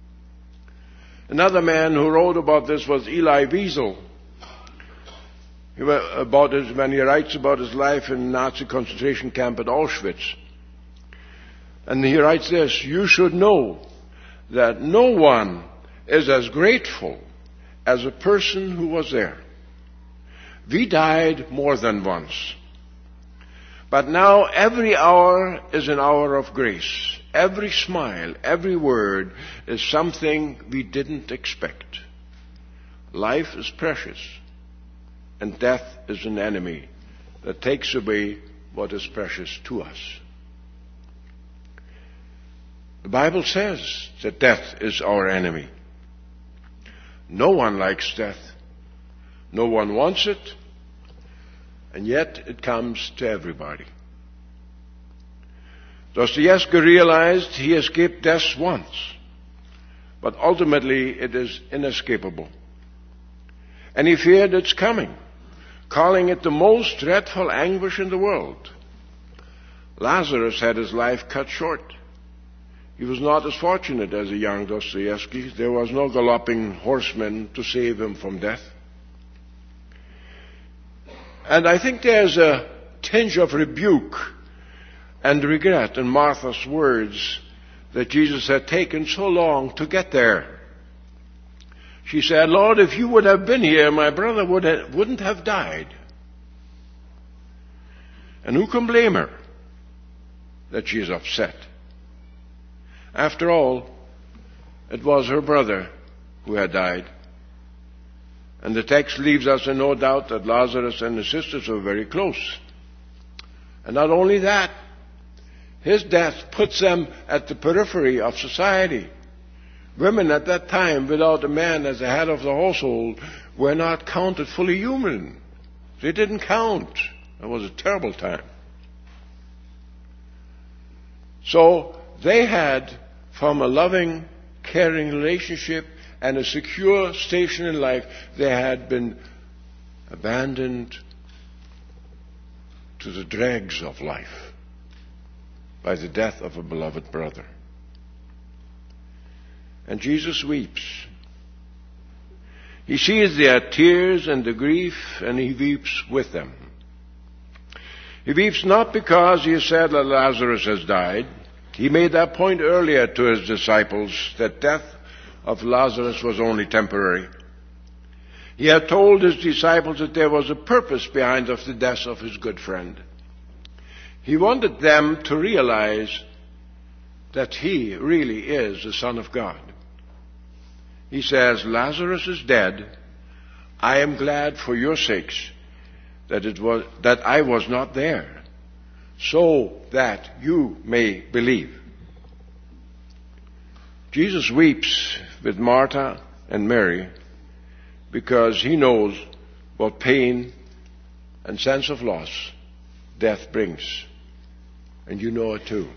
Another man who wrote about this was Elie Wiesel. He, about his, when he writes about his life in the Nazi concentration camp at Auschwitz. And he writes this, "You should know that no one is as grateful as a person who was there. We died more than once. But now every hour is an hour of grace. Every smile, every word is something we didn't expect. Life is precious, and death is an enemy that takes away what is precious to us." The Bible says that death is our enemy. No one likes death. No one wants it. And yet it comes to everybody. Dostoevsky realized he escaped death once, but ultimately it is inescapable. And he feared its coming, calling it the most dreadful anguish in the world. Lazarus had his life cut short. He was not as fortunate as a young Dostoevsky. There was no galloping horseman to save him from death. And I think there's a tinge of rebuke and regret in Martha's words that Jesus had taken so long to get there. She said, "Lord, if you would have been here, my brother would have, wouldn't have died." And who can blame her that she is upset? After all, it was her brother who had died. And the text leaves us in no doubt that Lazarus and his sisters were very close. And not only that, his death puts them at the periphery of society. Women at that time, without a man as the head of the household, were not counted fully human. They didn't count. It was a terrible time. So they had, from a loving, caring relationship and a secure station in life, they had been abandoned to the dregs of life by the death of a beloved brother. And Jesus weeps. He sees their tears and the grief, and he weeps with them. He weeps not because he has said that Lazarus has died. He made that point earlier to his disciples, that death of Lazarus was only temporary. He had told his disciples that there was a purpose behind of the death of his good friend. He wanted them to realize that he really is the Son of God. He says, "Lazarus is dead. I am glad for your sakes that it was that I was not there, so that you may believe." Jesus weeps with Martha and Mary because he knows what pain and sense of loss death brings. And you know it too.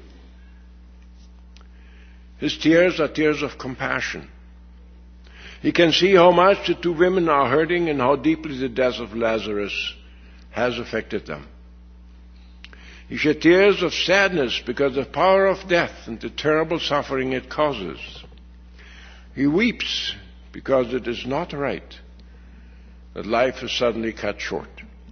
His tears are tears of compassion. He can see how much the two women are hurting and how deeply the death of Lazarus has affected them. He shed tears of sadness because of the power of death and the terrible suffering it causes. He weeps because it is not right that life is suddenly cut short.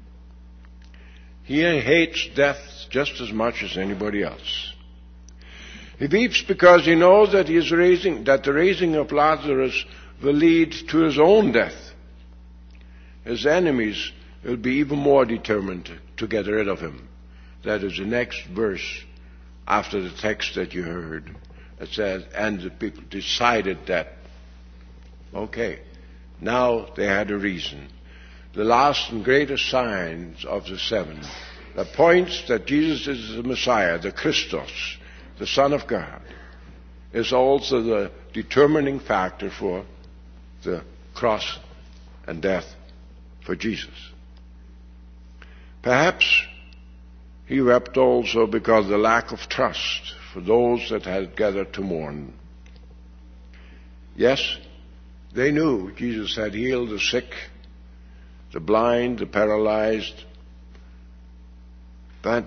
He hates death just as much as anybody else. He weeps because he knows that he is raising, that the raising of Lazarus will lead to his own death. His enemies will be even more determined to get rid of him. That is the next verse after the text that you heard. It says, and the people decided that, okay, now they had a reason. The last and greatest signs of the seven, that points that Jesus is the Messiah, the Christos, the Son of God, is also the determining factor for the cross and death for Jesus. Perhaps he wept also because of the lack of trust for those that had gathered to mourn. Yes, they knew Jesus had healed the sick, the blind, the paralyzed, but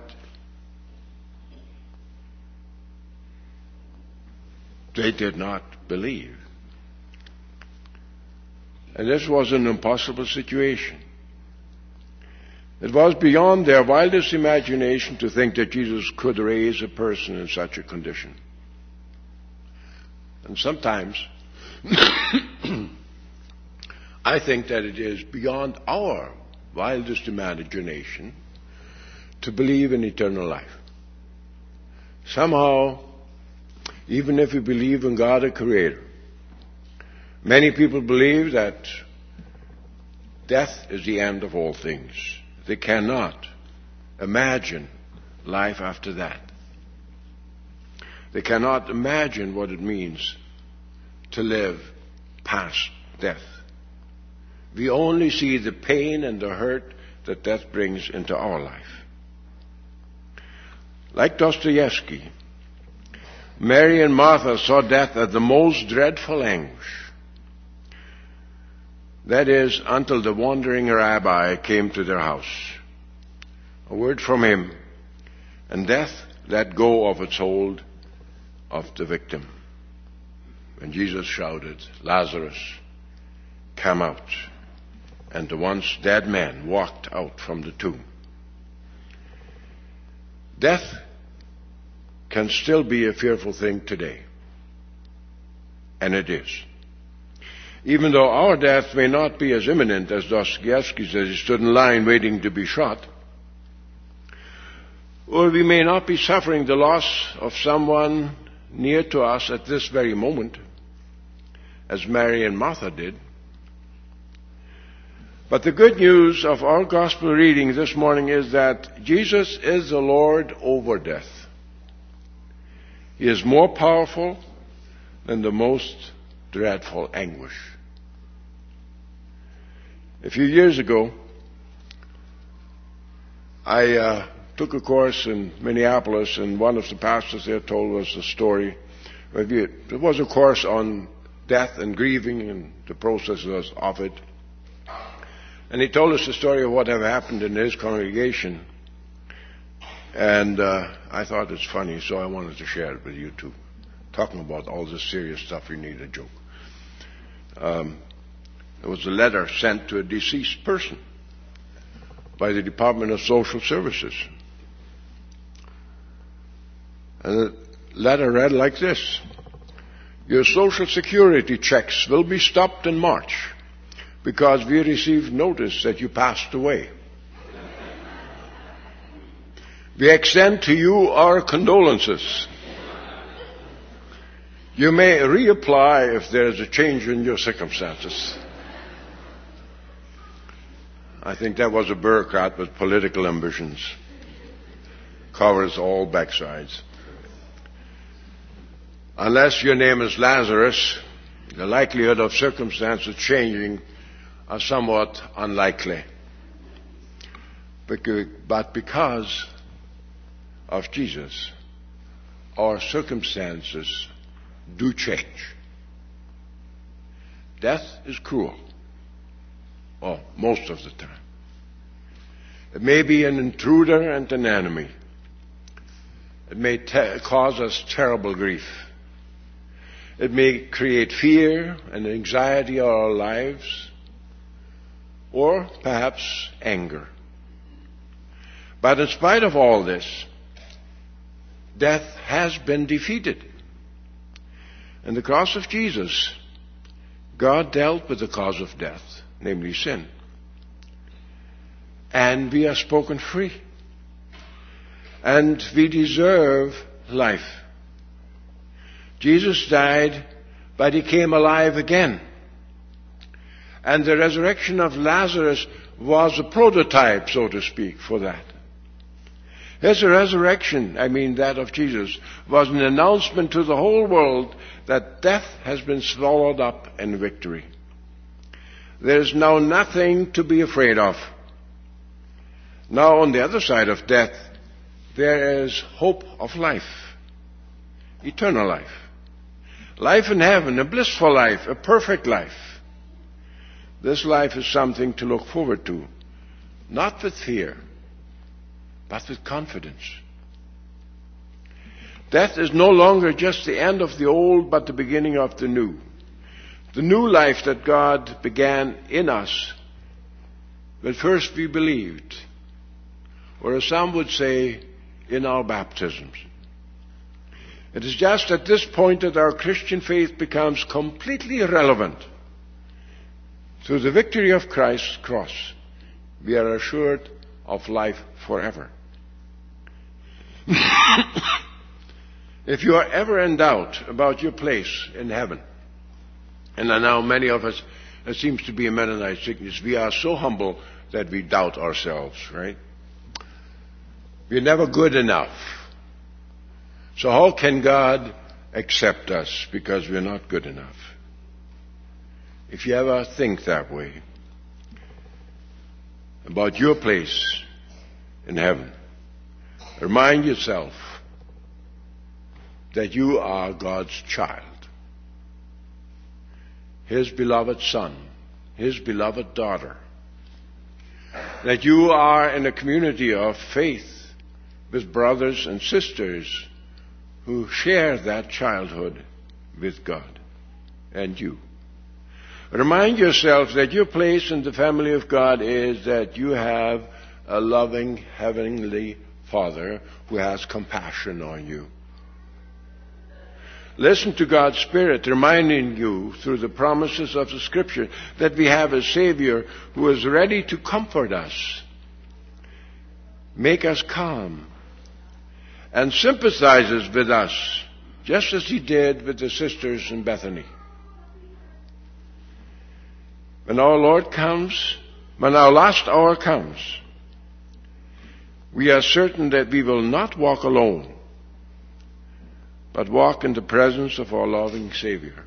they did not believe. And this was an impossible situation. It was beyond their wildest imagination to think that Jesus could raise a person in such a condition. And sometimes I think that it is beyond our wildest imagination to believe in eternal life. Somehow, even if we believe in God, a creator, many people believe that death is the end of all things. They cannot imagine life after that. They cannot imagine what it means to live past death. We only see the pain and the hurt that death brings into our life. Like Dostoevsky, Mary and Martha saw death as the most dreadful anguish. That is, until the wandering rabbi came to their house. A word from him, and death let go of its hold of the victim. When Jesus shouted, "Lazarus, come out," and the once dead man walked out from the tomb. Death can still be a fearful thing today. And it is. Even though our death may not be as imminent as Dostoevsky says, he stood in line waiting to be shot, or we may not be suffering the loss of someone near to us at this very moment, as Mary and Martha did. But the good news of our gospel reading this morning is that Jesus is the Lord over death. He is more powerful than the most dreadful anguish. A few years ago, I uh, took a course in Minneapolis, and one of the pastors there told us a story. It was a course on death and grieving and the processes of it. And he told us the story of what had happened in his congregation. And uh, I thought it's funny, so I wanted to share it with you too. Talking about all this serious stuff, you need a joke. Um, there was a letter sent to a deceased person by the Department of Social Services. And the letter read like this: "Your Social Security checks will be stopped in March because we received notice that you passed away. We extend to you our condolences. You may reapply if there is a change in your circumstances." I think that was a bureaucrat with political ambitions. Covers all backsides. Unless your name is Lazarus, the likelihood of circumstances changing are somewhat unlikely. But because of Jesus, our circumstances do change. Death is cruel. Well, most of the time. It may be an intruder and an enemy. It may te- cause us terrible grief. It may create fear and anxiety in our lives, or perhaps anger. But in spite of all this, death has been defeated. In the cross of Jesus, God dealt with the cause of death, namely sin. And we are spoken free. And we deserve life. Jesus died, but he came alive again. And the resurrection of Lazarus was a prototype, so to speak, for that. His resurrection, I mean that of Jesus, was an announcement to the whole world that death has been swallowed up in victory. There is now nothing to be afraid of. Now on the other side of death, there is hope of life, eternal life. Life in heaven, a blissful life, a perfect life. This life is something to look forward to, not with fear, but with confidence. Death is no longer just the end of the old, but the beginning of the new. The new life that God began in us. But first we believed or as some would say, in our baptisms. It is just at this point that our Christian faith becomes completely irrelevant. Through the victory of Christ's cross, we are assured of life forever. If you are ever in doubt about your place in heaven, and now many of us, it seems to be a Mennonite sickness, we are so humble that we doubt ourselves, right? We're never good enough. So how can God accept us because we're not good enough? If you ever think that way about your place in heaven, remind yourself that you are God's child, His beloved son, His beloved daughter, that you are in a community of faith with brothers and sisters who share that childhood with God and you. Remind yourself that your place in the family of God is that you have a loving heavenly Father who has compassion on you. Listen to God's Spirit reminding you through the promises of the Scripture that we have a Savior who is ready to comfort us, make us calm, and sympathizes with us, just as He did with the sisters in Bethany. When our Lord comes, when our last hour comes, we are certain that we will not walk alone, but walk in the presence of our loving Savior.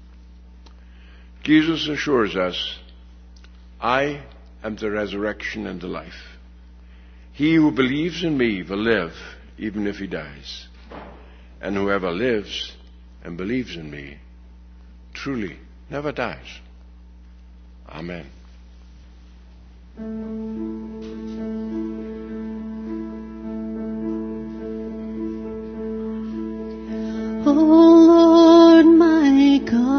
Jesus assures us, I am the resurrection and the life. He who believes in me will live even if he dies. And whoever lives and believes in me truly never dies. Amen. O Lord my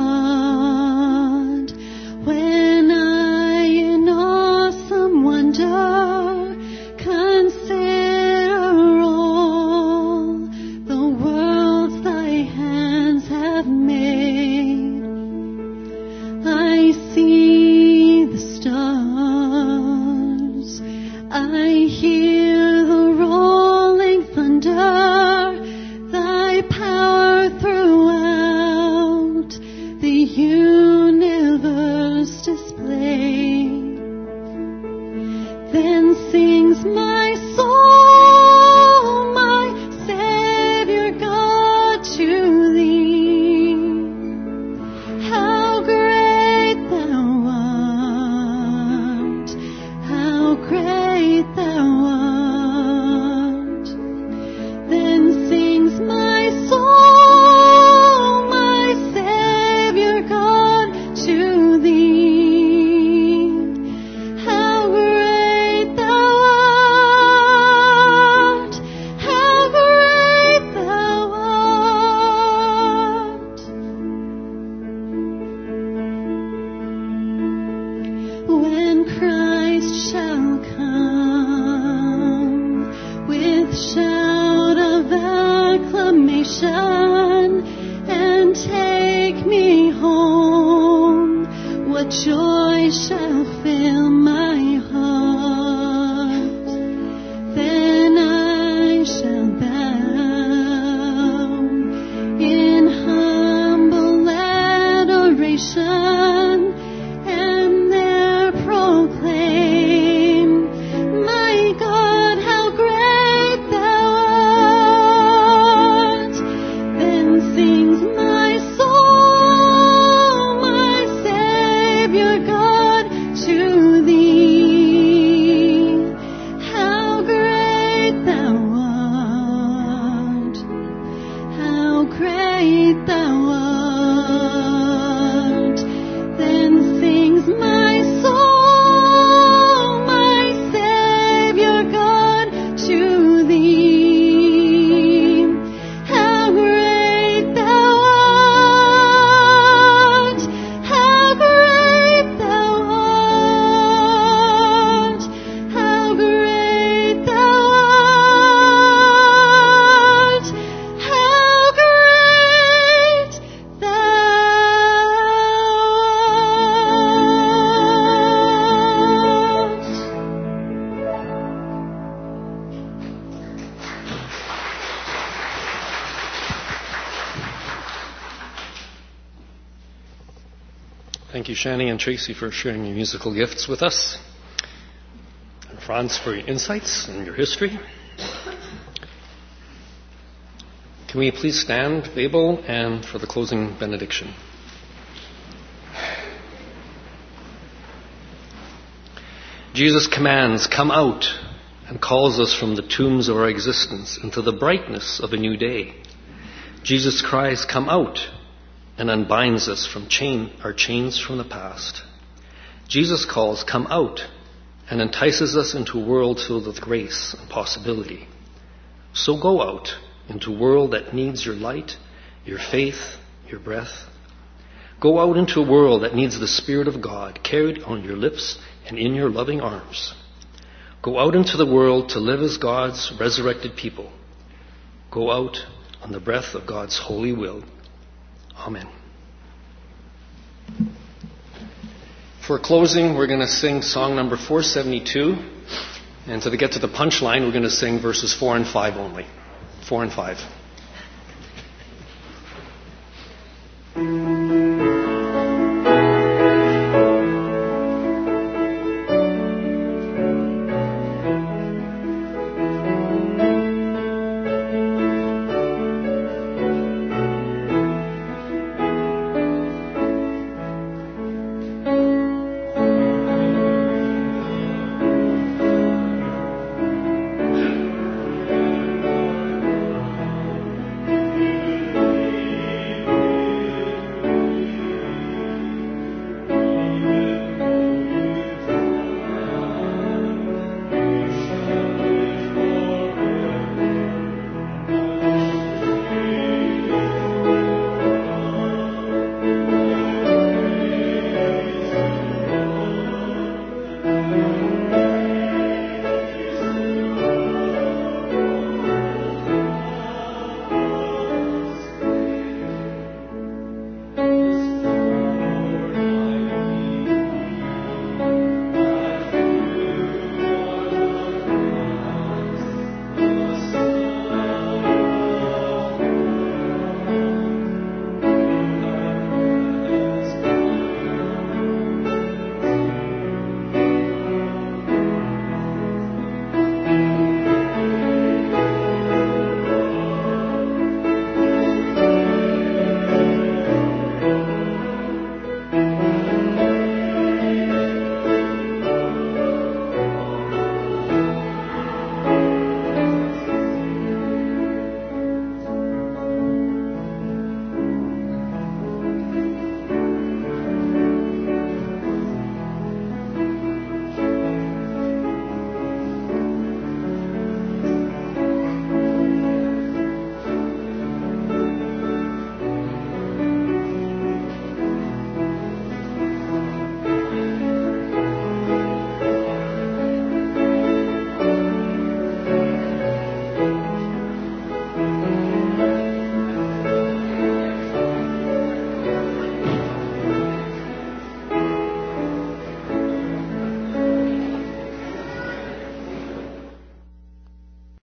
God, when I in awesome wonder consider all the worlds thy hands have made, I see the stars, I hear the rolling thunder, thy power throughout the universe displayed. Then sings my soul, my Savior God, to thee. How great thou art, how great thou art. Then sings my soul, my Savior God, to thee. How great thou art, how great thou art. When Christ shall come with shout of acclamation and take me home, what joy shall fill my heart. Then I shall bow in humble adoration and there proclaim, my God, how great thou art. Then sings my soul, my Savior God, to thee. How great thou art, how great thou art. Then you, Shani and Tracy, for sharing your musical gifts with us. And Franz, for your insights and your history. Can we please stand, Abel, and for the closing benediction. Jesus commands, "Come out," and calls us from the tombs of our existence into the brightness of a new day. Jesus cries, "Come out," and unbinds us from chain, our chains from the past. Jesus calls, "Come out," and entices us into a world filled with grace and possibility. So go out into a world that needs your light, your faith, your breath. Go out into a world that needs the Spirit of God carried on your lips and in your loving arms. Go out into the world to live as God's resurrected people. Go out on the breath of God's holy will. Amen. For closing, we're going to sing song number four seventy-two. And to get to the punchline, we're going to sing verses four and five only. Four and five.